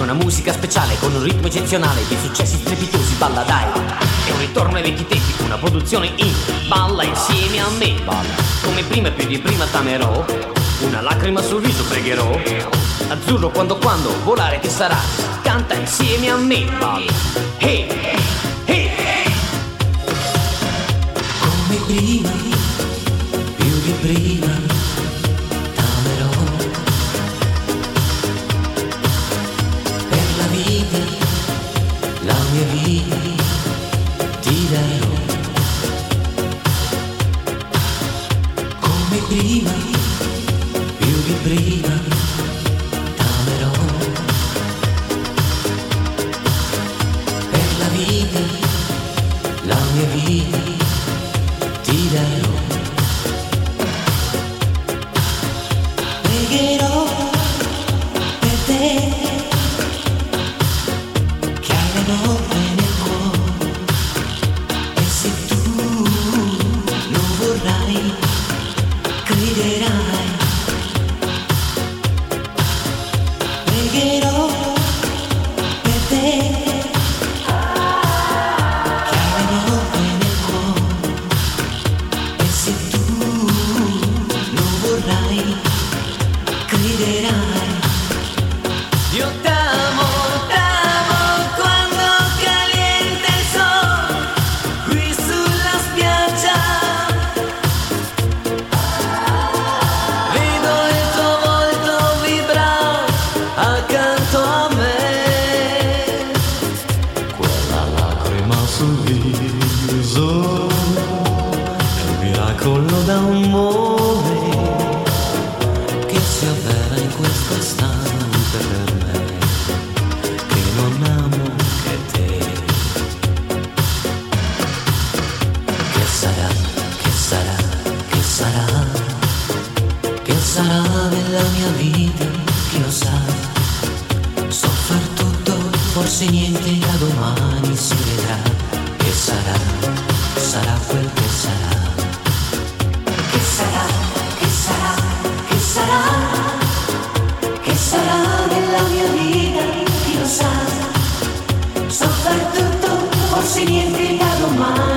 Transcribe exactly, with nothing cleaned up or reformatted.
una musica speciale con un ritmo eccezionale di successi strepitosi, balla dai. È un ritorno ai vecchi tempi, una produzione in balla insieme a me. Balla come prima e più di prima t'amerò, una lacrima sul viso pregherò. Azzurro quando quando volare che sarà, canta insieme a me. Balla, hey, hey. Come prima, più di prima t'amerò. Per la vita, la mia vita ti darò. Come prima, più di prima t'amerò. Per la vita, la mia vita ti darò. Pregherò per te che hai la notte nel cuore, e se tu lo vorrai crederai. Pregherò per te che hai la notte nel cuore, e se tu lo vorrai crederai. Io t'amo, t'amo quando calienta il sole qui sulla spiaggia. Vedo il tuo volto vibrare accanto a me. Quella lacrima sul viso è un miracolo d'amore Che si avvera in questo istante per me, che non amo che te. Che sarà, che sarà, che sarà, che sarà nella mia vita, chi lo sa. So far tutto, forse niente, da domani si vedrà. Che sarà, sarà quel che sarà. Che sarà, che sarà, che sarà, che sarà nella mia vita, chi lo sa. So far tutto, forse niente, da domani